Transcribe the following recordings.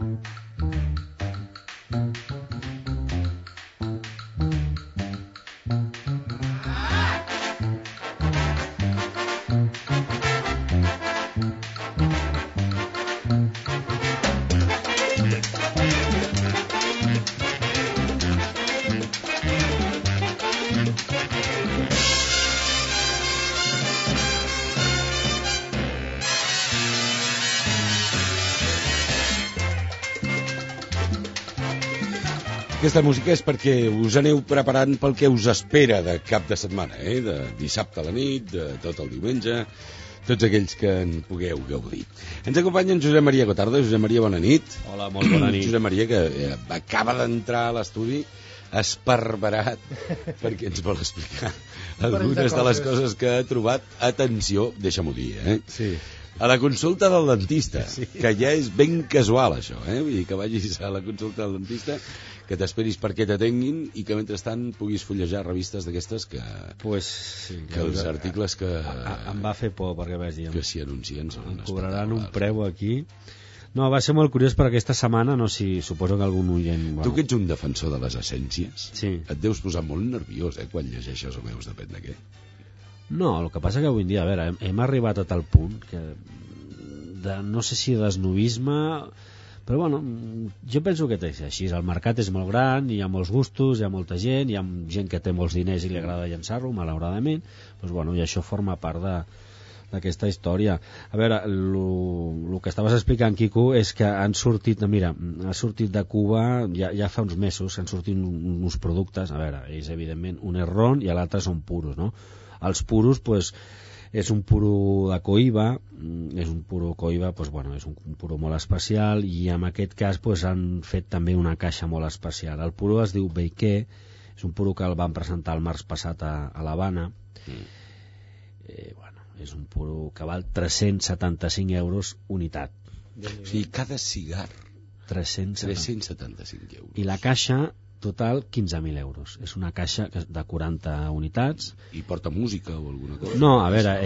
Aquesta música és perquè us aneu preparant pel que us espera de cap de setmana, de dissabte a la nit, de tot el diumenge, tots aquells que en pugueu gaudir. Ens acompanya en Josep Maria Gotardo. Josep Maria, bona nit. Hola, molt bona nit. Josep Maria, que acaba d'entrar a l'estudi esparverat perquè ens vol explicar algunes de les coses que ha trobat. Atenció, deixa'm-ho dir, Sí. A la consulta del dentista, sí. Que ja és ben casual això, vull dir que vagis a la consulta del dentista, que t'esperis perquè t'atenguin i que mentrestant puguis fullejar revistes d'aquestes que sí, que els articles que em va fer por perquè vaig dir que s'hi anuncien em cobraran un preu aquí. No, va ser molt curiós per aquesta setmana, no si suposo que algun oient... Tu que ets un defensor de les essències, sí. Et deus posar molt nerviós quan llegeixes o veus, depèn de què. No, el que passa que avui en dia, a veure, hem arribat a tal punt que no sé si d'esnovisme, però bueno, jo penso que és així, el mercat és molt gran, hi ha molts gustos, hi ha molta gent, hi ha gent que té molts diners i li agrada llançar-lo, malauradament, doncs bueno, i això forma part d'aquesta història. A veure, el que estaves explicant, Quico, és que han sortit, mira, ha sortit de Cuba ja fa uns mesos, han sortit uns productes, a veure, és evidentment un és ron i l'altre són puros, no? Els puros, pues, és un puro de coïba, és un puro coïba, pues, bueno, és un puro molt especial, i en aquest cas pues, han fet també una caixa molt especial. El puro es diu Beiquer, és un puro que el van presentar el març passat a l'Havana. Bueno, és un puro que val 375 euros unitat. O sigui, cada cigar 375 euros. I la caixa total 15.000 euros. És una caixa de 40 unitats. I porta música o alguna cosa? No, a veure,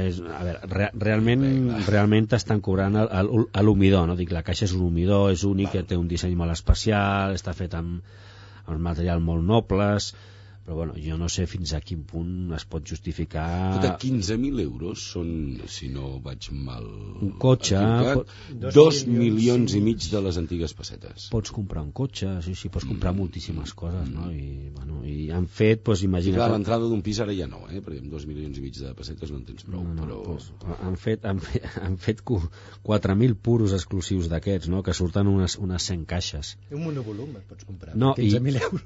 realment t'estan cobrant a l'humidor, no? Dic, la caixa és un humidor, és únic, que té un disseny molt especial, està fet amb material molt nobles, però bueno, jo no sé fins a quin punt es pot justificar... Escolta, 15.000 euros són, si no vaig mal... Un cotxe... 2 milions i mig de les antigues pessetes. Pots comprar un cotxe, sí, pots comprar moltíssimes coses, no? I, bueno, i han fet, doncs imagina't... Clar, l'entrada d'un pis ara ja no, perquè amb 2 milions i mig de pessetes no en tens prou, però... Doncs, han fet 4.000 puros exclusius d'aquests, no? Que surten unes 100 caixes. Un monovolum et pots comprar, no, 15.000 euros.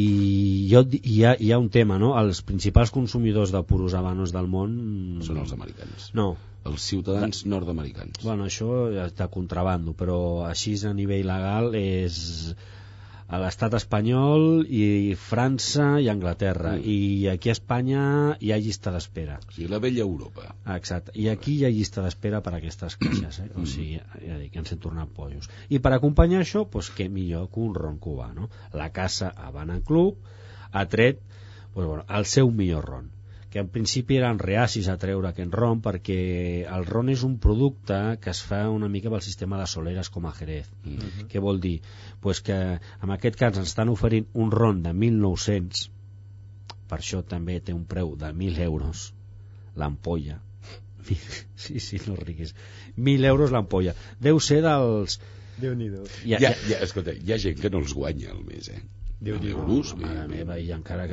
I hi ha un tema, no? Els principals consumidors de puros habanos del món... Són els americans. No. Els ciutadans nord-americans. Bueno, això està contrabando, però així a nivell legal és a l'estat espanyol i França i Anglaterra. I aquí a Espanya hi ha llista d'espera. O sigui, la vella Europa. Exacte. I aquí hi ha llista d'espera per a aquestes caixes, O sigui, ja dic, ens hem tornat pollos. I per acompanyar això, doncs què millor que un ron cubà, no? La casa Havana Club ha tret el seu millor ron, que en principi eren reacis a treure aquest ron perquè el ron és un producte que es fa una mica pel sistema de soleres com a Jerez. Què vol dir? Pues que en aquest cas ens estan oferint un ron de 1.900, per això també té un preu de 1.000 euros l'ampolla. Sí, no riguis. 1.000 euros l'ampolla. Deu ser dels... Déu-n'hi-do. Escolta, hi ha gent que no els guanya al mes, euros, mare meva, i encara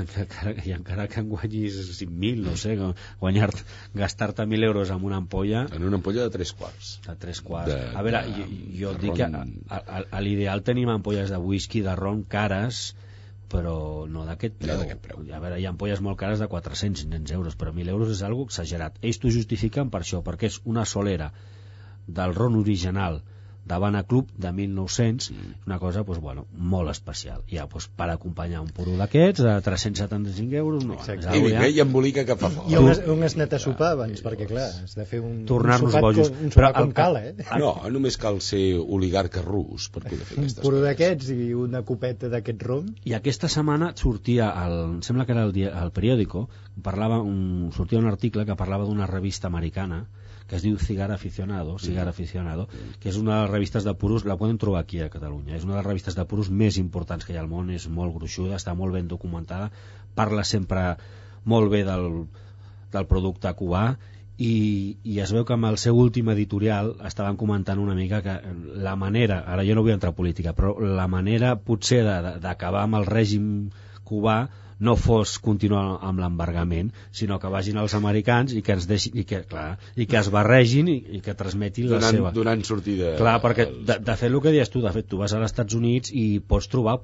que en guanyis 5.000, no sé, gastar-te 1.000 euros en una ampolla... En una ampolla de 3 quarts. De 3 quarts. A veure, jo et dic que a l'ideal tenim ampolles de whisky, de ron cares, però no d'aquest preu. A veure, hi ha ampolles molt cares de 400-500 euros, però 1.000 euros és algo exagerat. Ells t'ho justifiquen per això, perquè és una solera del ron original d'Havana Club de 1900, una cosa molt especial. Ja, per acompanyar un puro d'aquests de 375 euros, no. I embolica que fa fort. I on has anat a sopar abans? Perquè clar, has de fer un sopat com cal, No, només cal ser oligarca rus per poder fer aquestes coses. Un puro d'aquests i una copeta d'aquest rom. I aquesta setmana sortia, em sembla que era el periòdico, sortia un article que parlava d'una revista americana que es diu Cigar Aficionado, que és una de les revistes de puros, la poden trobar aquí a Catalunya, és una de les revistes de puros més importants que hi ha al món, és molt gruixuda, està molt ben documentada, parla sempre molt bé del producte cubà, i es veu que amb el seu últim editorial estaven comentant una mica que la manera, ara jo no vull entrar a política, però la manera potser d'acabar amb el règim cubà no fos continuar amb l'embargament, sinó que vagin els americans i que ens deixin, i que es barregin i que transmetin la seva... Donant sortida... Clar, perquè de fet el que dius tu, de fet tu vas als Estats Units i pots trobar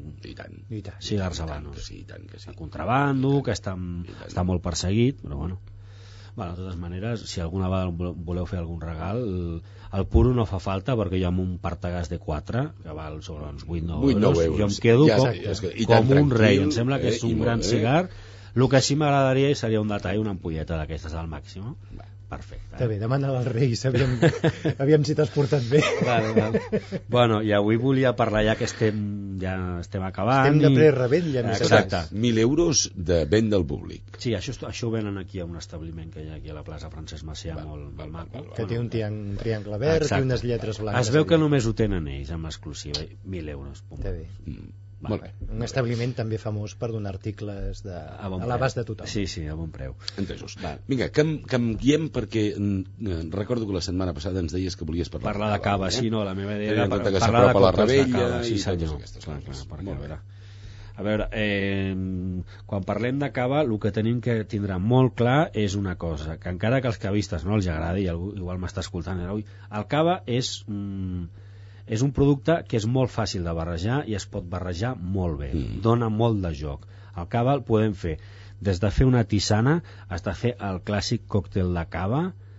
cigars habanos. Contrabando, que està molt perseguit, però bueno... Bueno, de totes maneres, si alguna vegada voleu fer algun regal, el puro no fa falta, perquè jo amb un partagàs de 4 que val sobre uns 8-9 euros, jo em quedo com un rei. Em sembla que és un gran cigar. El que sí m'agradaria seria un detall, una ampolleta d'aquestes al màxim. Perfecte. Està bé, demana als Reis, aviam si t'has portat bé. Vale. Bueno, i avui volia parlar, ja que estem acabant. Estem de pre-revent, ja més. Exacte. 1.000 euros de venda al públic. Sí, això ho venen aquí a un establiment que hi ha aquí a la plaça Francesc Macià, molt maco. Que té un triangle verd i unes lletres blanques. Es veu que només ho tenen ells, amb exclusiva. 1.000 euros. Està bé. Un establiment també famós per donar articles a l'abast de tothom. Sí, a bon preu. Entesos. Vinga, que em guiem, perquè recordo que la setmana passada ens deies que volies parlar de cava, sí, no, la meva idea era parlar de còctels de cava, i totes aquestes coses. A veure, quan parlem de cava, el que tenim que tindre molt clar és una cosa, que encara que als cavistes no els agradi, i algú igual m'està escoltant avui, el cava és un producte que és molt fàcil de barrejar i es pot barrejar molt bé, dona molt de joc. El cava el podem fer des de fer una tisana fins a fer el clàssic còctel de cava,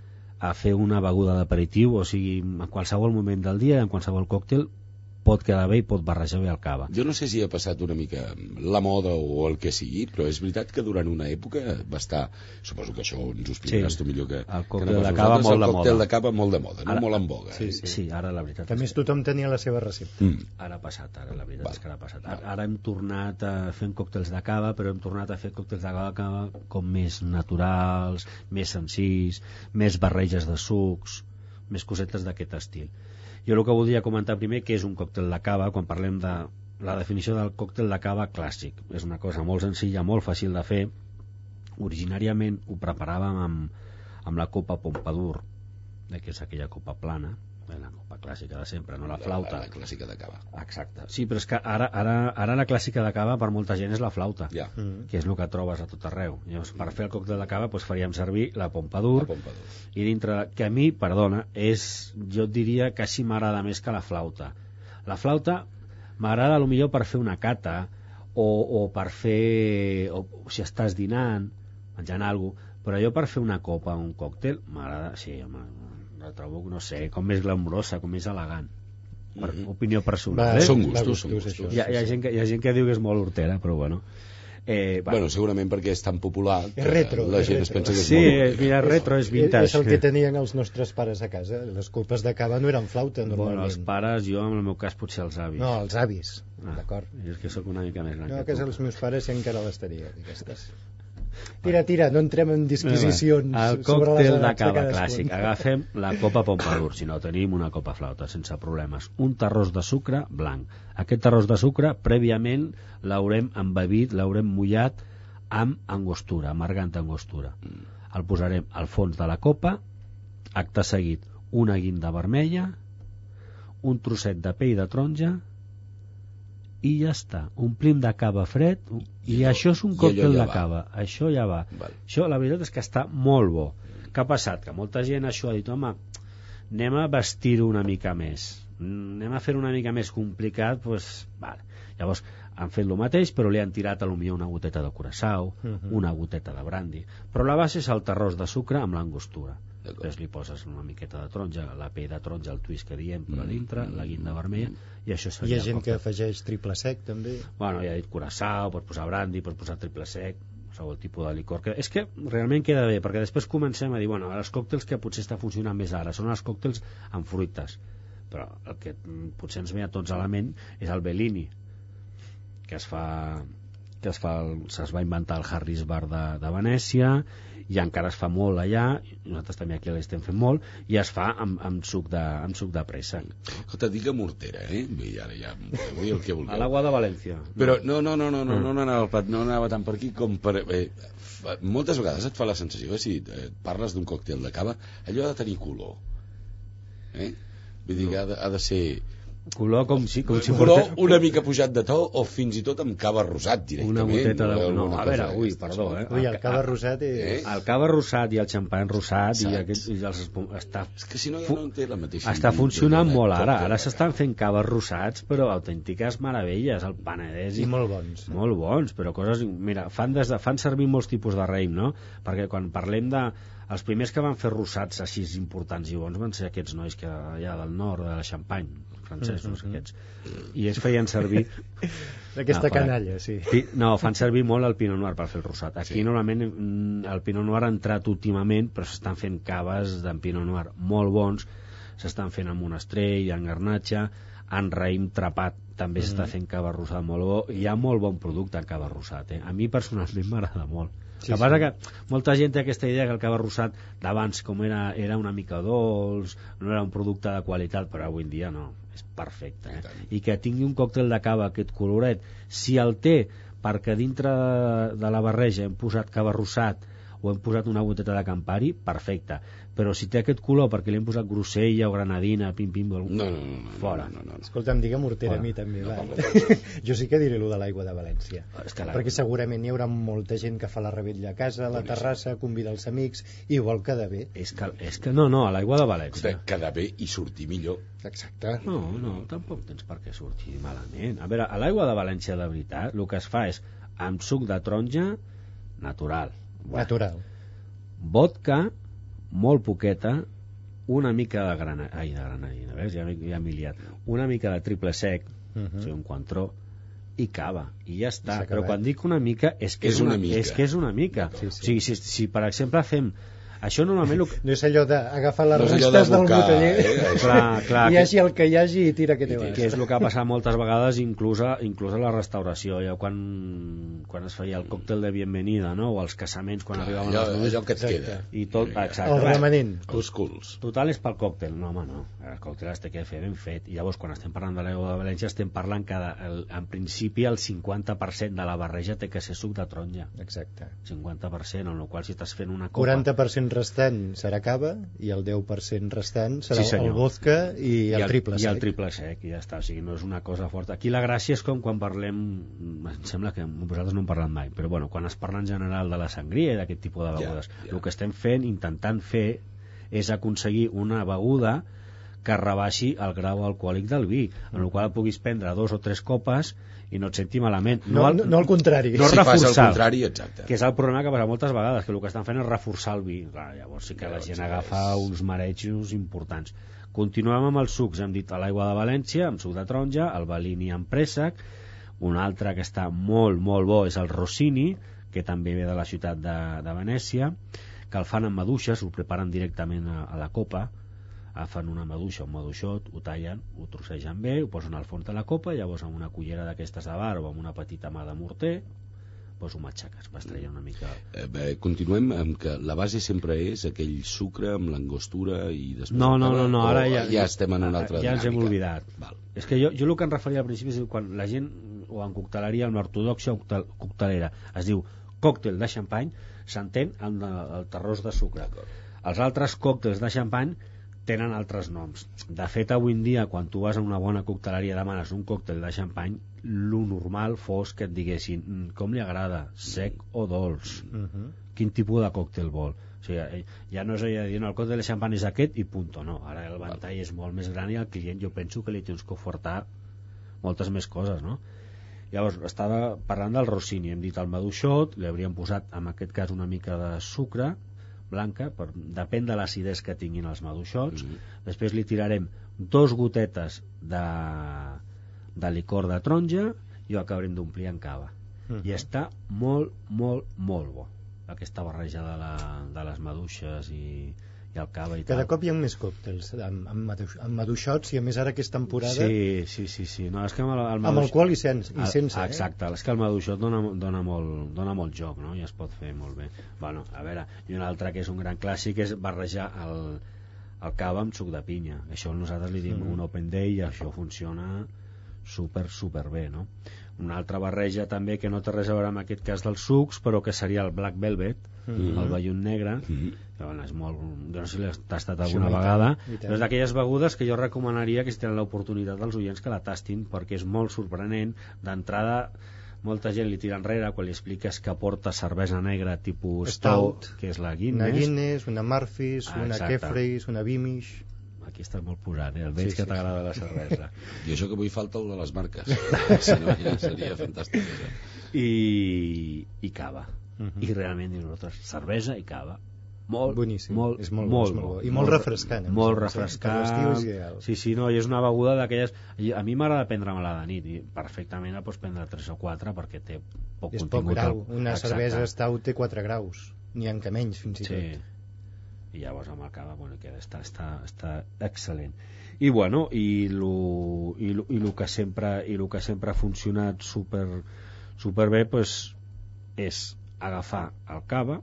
a fer una beguda d'aperitiu, o sigui, en qualsevol moment del dia, en qualsevol còctel pot quedar bé i pot barrejar bé el cava. Jo no sé si ha passat una mica la moda o el que sigui, però és veritat que durant una època va estar, suposo que això ens ho explicaràs tu millor que el còctel de cava molt de moda. El còctel de cava molt de moda, no molt en boga. Sí, ara la veritat. A més tothom tenia la seva recepta. Ara ha passat, la veritat és que ara ha passat. Ara hem tornat a fer còctels de cava, però hem tornat a fer còctels de cava com més naturals, més senzills, més barreges de sucs, més cosetes d'aquest estil. Jo el que voldria comentar primer que és un còctel de cava, quan parlem de la definició del còctel de cava clàssic. És una cosa molt senzilla, molt fàcil de fer. Originàriament ho preparàvem amb la copa Pompadour, que és aquella copa plana, la copa clàssica de sempre, no la flauta. La clàssica de cava. Exacte. Sí, però és que ara la clàssica de cava per molta gent és la flauta, que és el que trobes a tot arreu. Llavors, per fer el còctel de cava faríem servir la Pompadour, i dintre, que a mi, perdona, jo et diria que sí m'agrada més que la flauta. La flauta m'agrada potser per fer una cata o per fer, o si estàs dinant, menjant alguna cosa, però jo per fer una copa o un còctel m'agrada, sí, home, la trobo, no sé, com més glamurosa, com més elegant, per opinió personal. Són gustos. Hi ha gent que diu que és molt hortera, però bueno. Bueno, segurament perquè és tan popular que retro, la gent es pensa que és molt... molt... Sí, mira, retro és vintage. És el que tenien els nostres pares a casa. Les copes de cava no eren flauta, normalment. Bueno, els pares, jo en el meu cas potser els avis. No, els avis, d'acord. És que sóc una mica més gran. No, que els meus pares ja encara les tenien, aquestes. Tira, no entrem en disquisicions. El còctel de cava clàssic. Agafem la copa Pompadour, si no tenim una copa flauta, sense problemes. Un terròs de sucre blanc. Aquest terròs de sucre, prèviament, l'haurem embebit, l'haurem mullat amb angostura, amargant angostura. El posarem al fons de la copa, acte seguit, una guinda vermella, un trosset de pell de taronja, i ja està, omplim de cava fred i això és un còctel de cava, això ja va. Això la veritat és que està molt bo. Què ha passat? Que molta gent això ha dit, home, anem a vestir-ho una mica més, anem a fer una mica més complicat, doncs, vale. Llavors han fet el mateix, però li han tirat potser una goteta de curaçao, una goteta de brandy, però la base és el terròs de sucre amb l'angostura. Després li poses una miqueta de taronja, la pell de taronja, el twist que diem per a dintre, la guinda vermella, i això seria... Hi ha gent que afegeix triple sec, també. Bueno, ja he dit curaçao, pots posar brandy, pots posar triple sec, qualsevol tipus de licor. És que realment queda bé, perquè després comencem a dir, bueno, els còctels que potser està funcionant més ara són els còctels amb fruites, però el que potser ens ve a tots a la ment és el Bellini, que es fa que es va inventar el Harris Bar de Venècia, i encara es fa molt allà, nosaltres també aquí l'estem fent molt, i es fa amb suc de préssec. Escolta, digue mortera, I ara ja vull el que vulgueu. A l'Agua de València. Però no anava tant per aquí com per... moltes vegades et fa la sensació que si parles d'un còctel de cava, allò ha de tenir color. Vull dir que ha de ser... Color com si color una mica pujat de to o fins i tot amb cava rosat directament. Una goteta de... No, a veure, perdó. Ui, el cava rosat és... El cava rosat i el xampany rosat i els està... És que si no ja no té la mateixa... Està funcionant molt ara. Ara s'estan fent caves rosats, però autèntiques meravelles. El Penedès... I molt bons. Molt bons, però coses... Mira, fan servir molts tipus de raïm, no? Perquè quan parlem de... Els primers que van fer rosats així importants i bons van ser aquests nois que allà del nord, de la Xampany, francesos, aquests. I ells feien servir... D'aquesta canalla, sí. No, fan servir molt el Pinot Noir per fer el rosat. Aquí normalment el Pinot Noir ha entrat últimament, però s'estan fent caves d'en Pinot Noir molt bons, s'estan fent amb Monastrell, en Garnatxa, en raïm trapat també s'està fent cava rosat molt bo. Hi ha molt bon producte en cava rosat. A mi personalment m'agrada molt. Sí, que passa que molta gent té aquesta idea que el cava rosat d'abans com era una mica dolç, no era un producte de qualitat, però avui en dia no, és perfecte. I que tingui un còctel de cava aquest coloret, si el té perquè dintre de la barreja hem posat cava rosat o hem posat una goteta de Campari, perfecte, però si té aquest color perquè li hem posat grosella o granadina, pim-pim, fora. Escolta'm, digue mortera a mi també, va. Jo sí que diré allò de l'aigua de València, perquè segurament hi haurà molta gent que fa la rebetlla a casa, a la terrassa, convida els amics, igual queda bé. És que no, a l'aigua de València queda bé i sortir millor. Exacte. No, tampoc tens per què sortir malament. A veure, a l'aigua de València de veritat el que es fa és amb suc de taronja natural, vodka, molt poqueta, una mica de granadina, veus? Ja m'he liat. Una mica de triple sec, o sigui, un Cointreau, i cava, i ja està. Però quan dic una mica, és que és una mica. O sigui, si per exemple fem... Això normalment... No és allò d'agafar les restes del boteller clar, hi hagi el que hi hagi i tira que te vas. Que és el que ha passat moltes vegades, inclús a la restauració, allò quan es feia el còctel de bienvenida, no? O els casaments, quan arribaven els nois, allò que et queda i tot, el remanent, els culs. Total és pel còctel. No, home, no, el còctel es té que fer ben fet. I llavors quan estem parlant de l'aigua de València estem parlant que en principi el 50% de la barreja té que ser suc de taronja. Exacte. 50%, en el qual si estàs fent una copa... 40% restant serà cava i el 10% restant serà el vodka i el triple sec. I el triple sec, i ja està. O sigui, no és una cosa forta. Aquí la gràcia és com quan parlem, em sembla que vosaltres no en parlem mai, però bueno, quan es parla en general de la sangria i d'aquest tipus de begudes, el que estem intentant fer és aconseguir una beguda que rebaixi el grau alcohòlic del vi, en el qual puguis prendre 2 o 3 copes i no et senti malament. No al contrari. No si fas el contrari, exacte. Que és el problema que passa moltes vegades, que el que estan fent és reforçar el vi. Clar, llavors sí que la gent agafa uns marejos importants. Continuem amb els sucs. Hem dit l'aigua de València, amb suc de taronja, el Bellini amb préssec, un altre que està molt, molt bo és el Rossini, que també ve de la ciutat de Venècia, que el fan amb maduixes, ho preparen directament a la copa, fan una maduixa, un maduixot, ho tallen, ho trossegen bé, ho posen al fons de la copa, llavors amb una cullera d'aquestes de bar o amb una petita mà de morter, doncs ho matxaques, vas traient una mica... Continuem amb que la base sempre és aquell sucre amb l'angostura i després... No, ara ja estem en una altra dinàmica. Ja ens hem oblidat. Val. És que jo el que em referia al principi és quan la gent, o en cocteleria, en ortodoxia coctelera, es diu còctel de xampany, s'entén el terrós de sucre. Els altres còctels de xampany tenen altres noms. De fet, avui en dia, quan tu vas a una bona cocteleria i demanes un còctel de xampany, lo normal fos que et diguessin com li agrada, sec o dolç, quin tipus de còctel vol. O sigui, ja no és allò de dir, no, el còctel de xampany és aquest i punto, no. Ara el ventall és molt més gran i al client jo penso que li tens que ofertar moltes més coses, no? Llavors, estava parlant del Rossini, hem dit el maduixot, li hauríem posat, en aquest cas, una mica de sucre blanca, depèn de l'acidesa que tinguin els maduixots. Després li tirarem 2 gotetes de licor de taronja i ho acabarem d'omplir en cava. I està molt, molt, molt bo aquesta barreja de les maduixes i i el cava i tal. Cada cop hi ha més còctels amb maduixots, i a més ara que és temporada... Sí. No, és que amb alcohol i sense. Exacte, és que el maduixot dona molt joc, no? I es pot fer molt bé. Bueno, a veure, i un altre que és un gran clàssic és barrejar el cava amb suc de pinya. Això nosaltres li diem un open day, i això funciona super bé, no? Una altra barreja també que no té res a veure amb aquest cas dels sucs, però que seria el Black Velvet, el vellut negre, que bueno, és molt... Jo no sé si l'has tastat alguna vegada, però és d'aquelles begudes que jo recomanaria que si tenen l'oportunitat dels oients que la tastin, perquè és molt sorprenent. D'entrada, molta gent li tira enrere quan li expliques que porta cervesa negra tipus Stout, que és la Guinness. Una Guinness, una Murphy's, una Kefrey's, una Beamish... Aquí estàs molt posat, el veig que t'agrada la cervesa. I això que avui falta el de les marques. Si no, ja seria fantàstic. I cava. I realment dius nosaltres, cervesa i cava. Boníssim. És molt bo. I molt refrescant. Molt refrescant. Sí, no, i és una beguda d'aquelles... A mi m'agrada prendre-me-la de nit, i perfectament la pots prendre 3 o 4 perquè té poc contingut. És poc grau. Una cervesa Stout té 4 graus. N'hi ha que menys, fins i tot. I llavors amb el cava, bueno, que està excel·lent. I bueno, i el que sempre ha funcionat super bé, pues, és agafar el cava,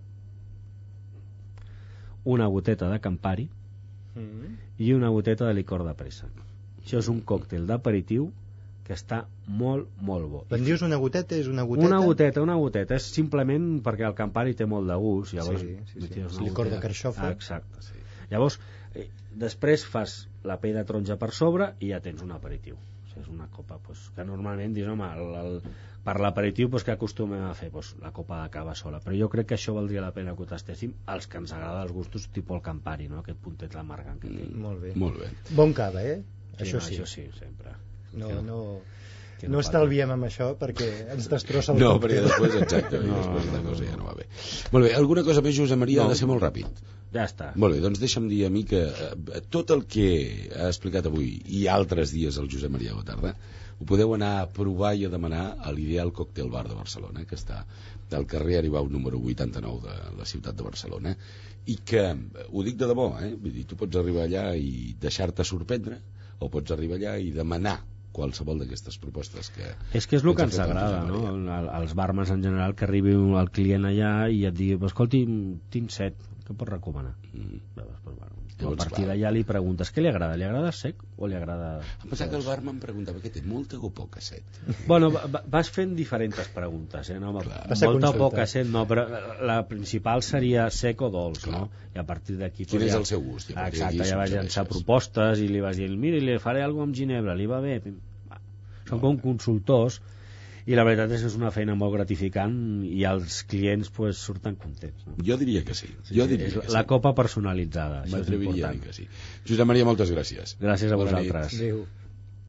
una goteta de Campari i una goteta de licor de préssec. Això és un còctel d'aperitiu que està molt bo. Quan dius una goteta, és una goteta? Una goteta, és simplement perquè el Campari té molt de gust, llavors és licor de carxofa. Exacte, sí. Llavors, després fas la pell de taronja per sobre i ja tens un aperitiu. O sigui, és una copa que normalment dius, home, per l'aperitiu que acostumem a fer la copa de cava sola, però jo crec que això valdria la pena que ho tastéssim els que ens agrada els gustos tipus el Campari, no? Aquest puntet amargant que té. Molt bé. Molt bé. Bon cava, Això sí, sempre. No estalviem amb això perquè ens destrossa el còctel. No, perquè després, exacte, després la cosa ja no va bé. Molt bé, alguna cosa més, Josep Maria? Ha de ser molt ràpid. Ja està. Molt bé, doncs deixa'm dir a mi que tot el que ha explicat avui i altres dies el Josep Maria Gotarda ho podeu anar a provar i a demanar a l'Ideal Cocktail Bar de Barcelona, que està al carrer Aribau número 89 de la ciutat de Barcelona, i que, ho dic de debò, vull dir, tu pots arribar allà i deixar-te sorprendre, o pots arribar allà i demanar qualsevol d'aquestes propostes que... És que és el que ens agrada, no? Els barmans en general, que arribi el client allà i et digui, escolti, tinc set, què pots recomanar? A partir d'allà li preguntes què li agrada? Li agrada sec o li agrada... Em pensava que el barman preguntava què té, molta o poca set? Bueno, vas fent diferents preguntes, no? Molta o poca set, no, però la principal seria sec o dolç, no? I a partir d'aquí... Quin és el seu gust? Exacte, ja vas llançar propostes i li vas dir, mira, li faré alguna cosa amb ginebra, li va bé? Són com consultors, i la veritat és que és una feina molt gratificant i els clients surten contents, no? Jo diria que sí. La copa personalitzada, això és important. que sí. Josep Maria, moltes gràcies. Gràcies a vosaltres. Adéu.